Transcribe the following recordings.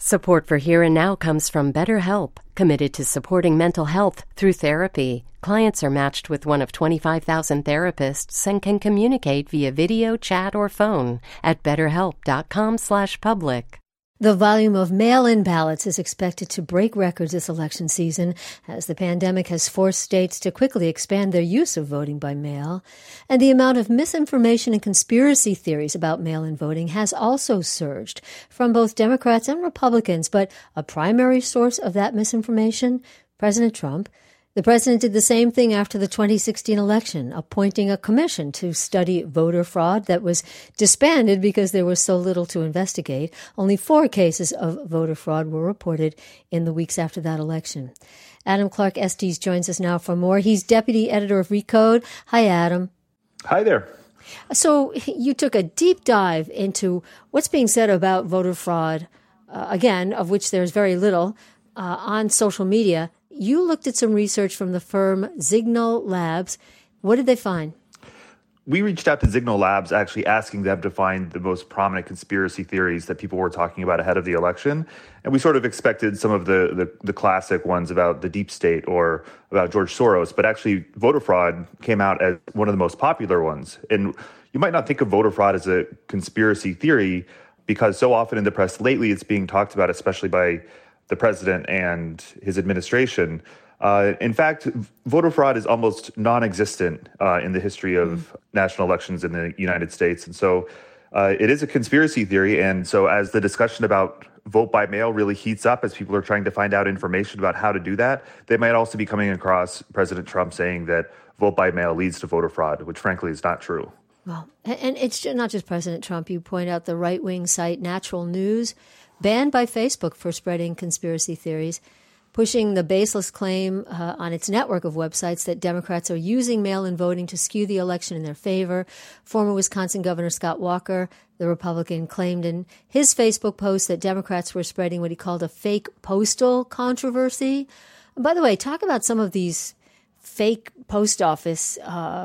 Support for Here and Now comes from BetterHelp, committed to supporting mental health through therapy. Clients are matched with one of 25,000 therapists and can communicate via video, chat, or phone at betterhelp.com/public. The volume of mail-in ballots is expected to break records this election season as the pandemic has forced states to quickly expand their use of voting by mail. And the amount of misinformation and conspiracy theories about mail-in voting has also surged from both Democrats and Republicans. But a primary source of that misinformation, President Trump. The president did the same thing after the 2016 election, appointing a commission to study voter fraud that was disbanded because there was so little to investigate. Only 4 cases of voter fraud were reported in the weeks after that election. Adam Clark Estes joins us now for more. He's deputy editor of Recode. Hi, Adam. Hi there. So you took a deep dive into what's being said about voter fraud, again, of which there's very little, on social media. You looked at some research from the firm Zignal Labs. What did they find? We reached out to Zignal Labs, actually asking them to find the most prominent conspiracy theories that people were talking about ahead of the election. And we sort of expected some of the classic ones about the deep state or about George Soros, but actually voter fraud came out as one of the most popular ones. And you might not think of voter fraud as a conspiracy theory because so often in the press lately it's being talked about, especially by the president and his administration. In fact, voter fraud is almost non-existent in the history of national elections in the United States. And so it is a conspiracy theory. And so as the discussion about vote by mail really heats up, as people are trying to find out information about how to do that, they might also be coming across President Trump saying that vote by mail leads to voter fraud, which frankly is not true. Well, and it's not just President Trump. You point out the right-wing site Natural News, banned by Facebook for spreading conspiracy theories, pushing the baseless claim on its network of websites that Democrats are using mail-in voting to skew the election in their favor. Former Wisconsin Governor Scott Walker, the Republican, claimed in his Facebook post that Democrats were spreading what he called a fake postal controversy. And by the way, talk about some of these fake post office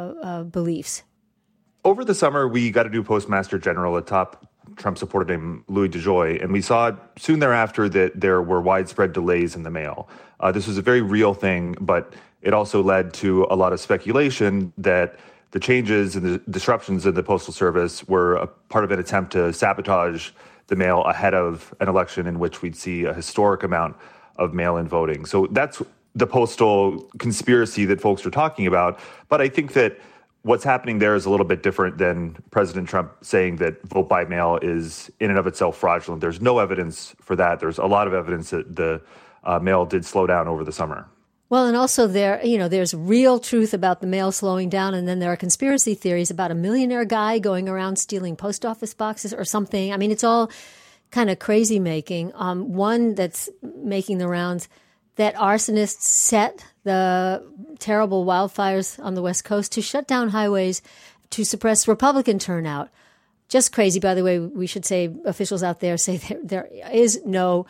beliefs. Over the summer, we got a new postmaster general, a top Trump supporter named Louis DeJoy, and we saw soon thereafter that there were widespread delays in the mail. This was a very real thing, but it also led to a lot of speculation that the changes and the disruptions in the Postal Service were a part of an attempt to sabotage the mail ahead of an election in which we'd see a historic amount of mail-in voting. So that's the postal conspiracy that folks are talking about. But I think that what's happening there is a little bit different than President Trump saying that vote by mail is in and of itself fraudulent. There's no evidence for that. There's a lot of evidence that the mail did slow down over the summer. Well, and also there's real truth about the mail slowing down, and then there are conspiracy theories about a millionaire guy going around stealing post office boxes or something. I mean, it's all kind of crazy making. One that's making the rounds, that arsonists set the terrible wildfires on the West Coast to shut down highways to suppress Republican turnout. Just crazy. By the way, we should say officials out there say there is no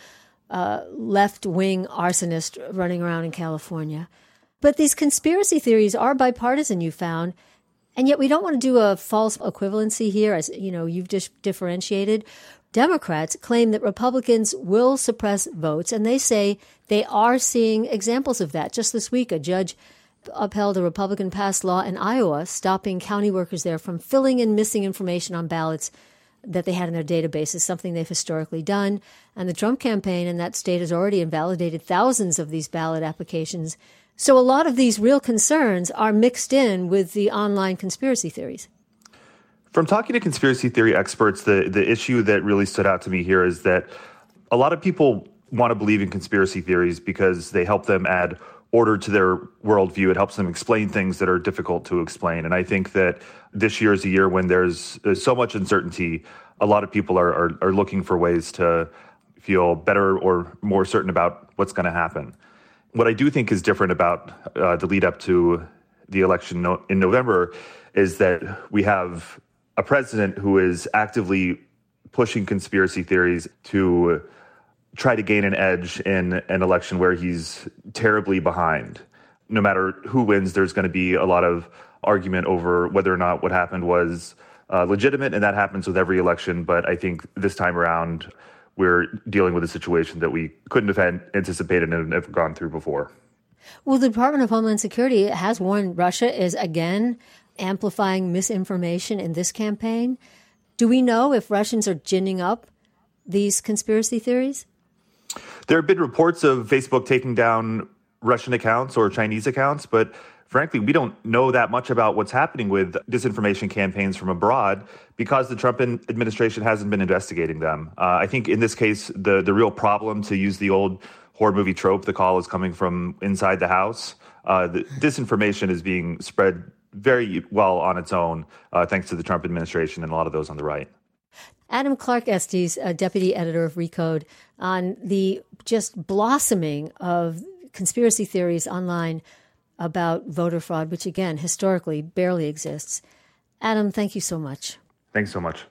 left-wing arsonist running around in California. But these conspiracy theories are bipartisan, you found, and yet we don't want to do a false equivalency here, as you've just differentiated. Democrats claim that Republicans will suppress votes, and they say they are seeing examples of that. Just this week, a judge upheld a Republican-passed law in Iowa stopping county workers there from filling in missing information on ballots that they had in their databases, something they've historically done. And the Trump campaign in that state has already invalidated thousands of these ballot applications. So a lot of these real concerns are mixed in with the online conspiracy theories. From talking to conspiracy theory experts, the issue that really stood out to me here is that a lot of people want to believe in conspiracy theories because they help them add order to their worldview. It helps them explain things that are difficult to explain. And I think that this year is a year when there's so much uncertainty. A lot of people are looking for ways to feel better or more certain about what's going to happen. What I do think is different about the lead up to the election in November is that we have a president who is actively pushing conspiracy theories to try to gain an edge in an election where he's terribly behind. No matter who wins, there's going to be a lot of argument over whether or not what happened was legitimate, and that happens with every election. But I think this time around, we're dealing with a situation that we couldn't have anticipated and have gone through before. Well, the Department of Homeland Security has warned Russia is again amplifying misinformation in this campaign. Do we know if Russians are ginning up these conspiracy theories? There have been reports of Facebook taking down Russian accounts or Chinese accounts, but frankly, we don't know that much about what's happening with disinformation campaigns from abroad because the Trump administration hasn't been investigating them. I think in this case, the real problem, to use the old horror movie trope, the call is coming from inside the house. The disinformation is being spread very well on its own, thanks to the Trump administration and a lot of those on the right. Adam Clark-Estes, deputy editor of Recode, on the just blossoming of conspiracy theories online about voter fraud, which, again, historically barely exists. Adam, thank you so much. Thanks so much.